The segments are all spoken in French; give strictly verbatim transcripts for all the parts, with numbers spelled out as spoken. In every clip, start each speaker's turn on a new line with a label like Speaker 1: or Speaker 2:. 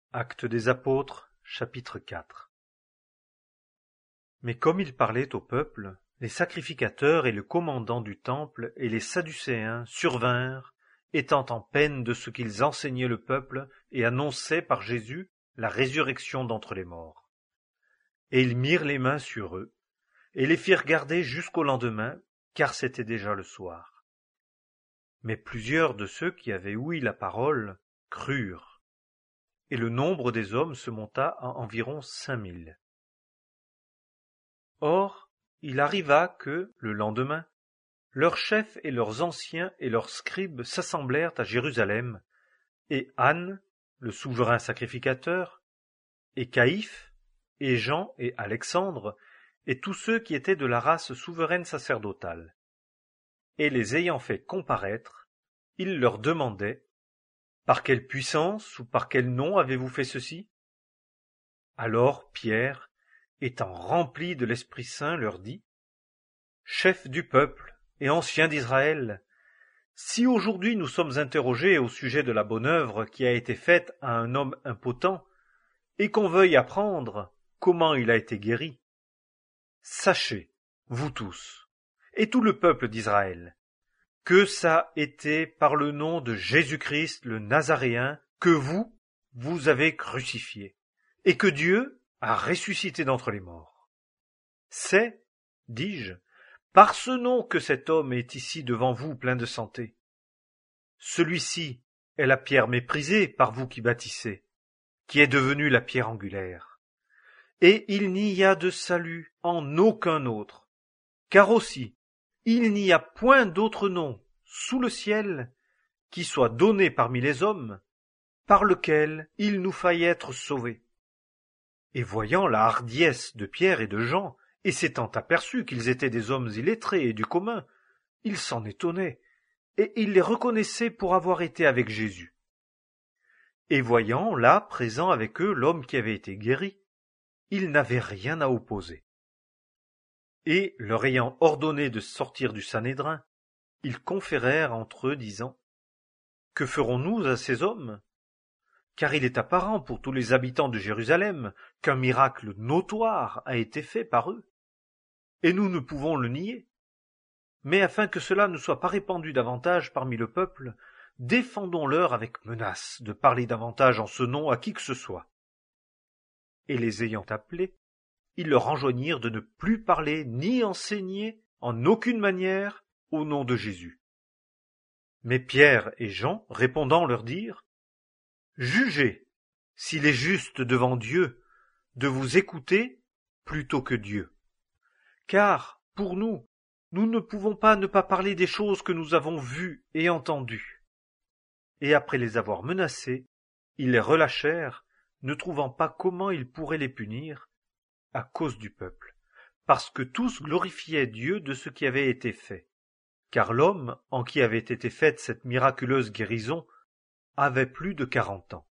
Speaker 1: Actes des apôtres, chapitre quatre. Mais comme il parlait au peuple, les sacrificateurs et le commandant du temple et les Sadducéens survinrent, étant en peine de ce qu'ils enseignaient le peuple et annonçaient par Jésus la résurrection d'entre les morts. Et ils mirent les mains sur eux, et les firent garder jusqu'au lendemain, car c'était déjà le soir. Mais plusieurs de ceux qui avaient ouï la parole crurent, et le nombre des hommes se monta à environ cinq mille. Or, il arriva que, le lendemain, leurs chefs et leurs anciens et leurs scribes s'assemblèrent à Jérusalem, et Anne, le souverain sacrificateur, et Caïphe, et Jean et Alexandre, et tous ceux qui étaient de la race souveraine sacerdotale. Et les ayant fait comparaître, il leur demandait: Par quelle puissance ou par quel nom avez-vous fait ceci? Alors Pierre, étant rempli de l'Esprit Saint, leur dit: Chefs du peuple et anciens d'Israël, si aujourd'hui nous sommes interrogés au sujet de la bonne œuvre qui a été faite à un homme impotent, et qu'on veuille apprendre comment il a été guéri, sachez, vous tous, et tout le peuple d'Israël, que ça a été par le nom de Jésus-Christ le Nazaréen que vous, vous avez crucifié, et que Dieu a ressuscité d'entre les morts. C'est, dis-je, par ce nom que cet homme est ici devant vous plein de santé. Celui-ci est la pierre méprisée par vous qui bâtissez, qui est devenue la pierre angulaire. Et il n'y a de salut en aucun autre, car aussi il n'y a point d'autre nom sous le ciel qui soit donné parmi les hommes, par lequel il nous faille être sauvés. Et voyant la hardiesse de Pierre et de Jean, et s'étant aperçus qu'ils étaient des hommes illettrés et du commun, il s'en étonnait, et il les reconnaissait pour avoir été avec Jésus. Et voyant là présent avec eux l'homme qui avait été guéri, il n'avait rien à opposer. Et, leur ayant ordonné de sortir du Sanhédrin, ils conférèrent entre eux, disant: Que ferons-nous à ces hommes? Car il est apparent pour tous les habitants de Jérusalem qu'un miracle notoire a été fait par eux, et nous ne pouvons le nier. Mais afin que cela ne soit pas répandu davantage parmi le peuple, défendons-leur avec menace de parler davantage en ce nom à qui que ce soit. Et les ayant appelés, ils leur enjoignirent de ne plus parler ni enseigner en aucune manière au nom de Jésus. Mais Pierre et Jean, répondant, leur dirent: Jugez s'il est juste devant Dieu de vous écouter plutôt que Dieu. Car, pour nous, nous ne pouvons pas ne pas parler des choses que nous avons vues et entendues. Et après les avoir menacés, ils les relâchèrent, ne trouvant pas comment ils pourraient les punir, à cause du peuple, parce que tous glorifiaient Dieu de ce qui avait été fait. Car l'homme en qui avait été faite cette miraculeuse guérison avait plus de quarante ans.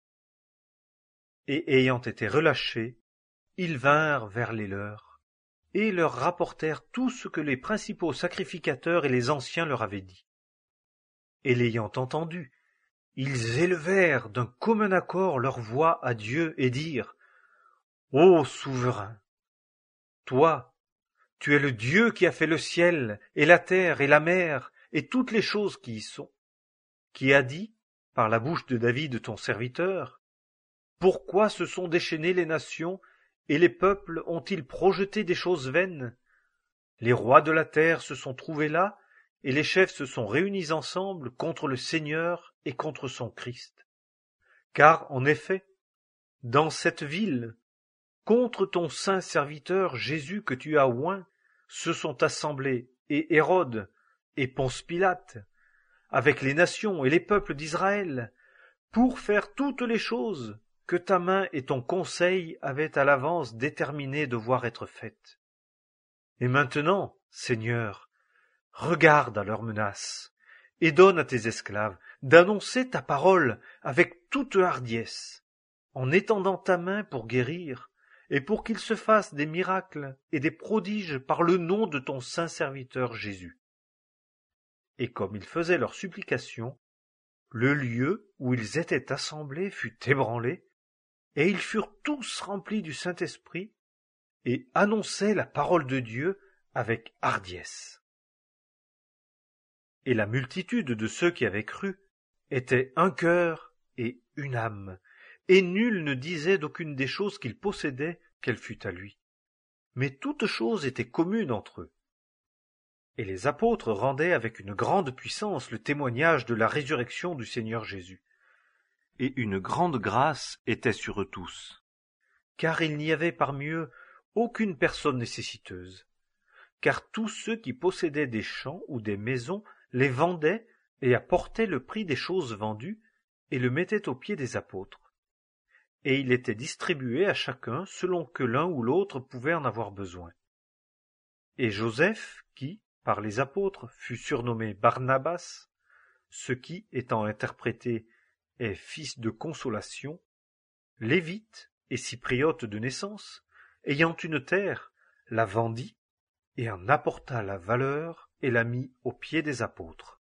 Speaker 1: Et ayant été relâchés, ils vinrent vers les leurs, et leur rapportèrent tout ce que les principaux sacrificateurs et les anciens leur avaient dit. Et l'ayant entendu, ils élevèrent d'un commun accord leur voix à Dieu et dirent: Ô souverain, toi, tu es le Dieu qui a fait le ciel et la terre et la mer et toutes les choses qui y sont, qui a dit, par la bouche de David ton serviteur: Pourquoi se sont déchaînées les nations et les peuples ont-ils projeté des choses vaines? Les rois de la terre se sont trouvés là, et les chefs se sont réunis ensemble contre le Seigneur et contre son Christ. Car, en effet, dans cette ville, contre ton saint serviteur Jésus que tu as oint, se sont assemblés et Hérode et Ponce Pilate, avec les nations et les peuples d'Israël, pour faire toutes les choses que ta main et ton conseil avaient à l'avance déterminé devoir être faites. Et maintenant, Seigneur, regarde à leurs menaces, et donne à tes esclaves d'annoncer ta parole avec toute hardiesse, en étendant ta main pour guérir, et pour qu'il se fasse des miracles et des prodiges par le nom de ton saint serviteur Jésus. Et comme ils faisaient leur supplication, le lieu où ils étaient assemblés fut ébranlé, et ils furent tous remplis du Saint-Esprit, et annonçaient la parole de Dieu avec hardiesse. Et la multitude de ceux qui avaient cru était un cœur et une âme, et nul ne disait d'aucune des choses qu'il possédait qu'elle fût à lui. Mais toutes choses étaient communes entre eux. Et les apôtres rendaient avec une grande puissance le témoignage de la résurrection du Seigneur Jésus. Et une grande grâce était sur eux tous. Car il n'y avait parmi eux aucune personne nécessiteuse. Car tous ceux qui possédaient des champs ou des maisons les vendaient et apportaient le prix des choses vendues et le mettaient aux pieds des apôtres. Et il était distribué à chacun selon que l'un ou l'autre pouvait en avoir besoin. Et Joseph, qui, par les apôtres, fut surnommé Barnabas, ce qui, étant interprété, est fils de consolation, lévite et cypriote de naissance, ayant une terre, la vendit et en apporta la valeur et la mit aux pieds des apôtres.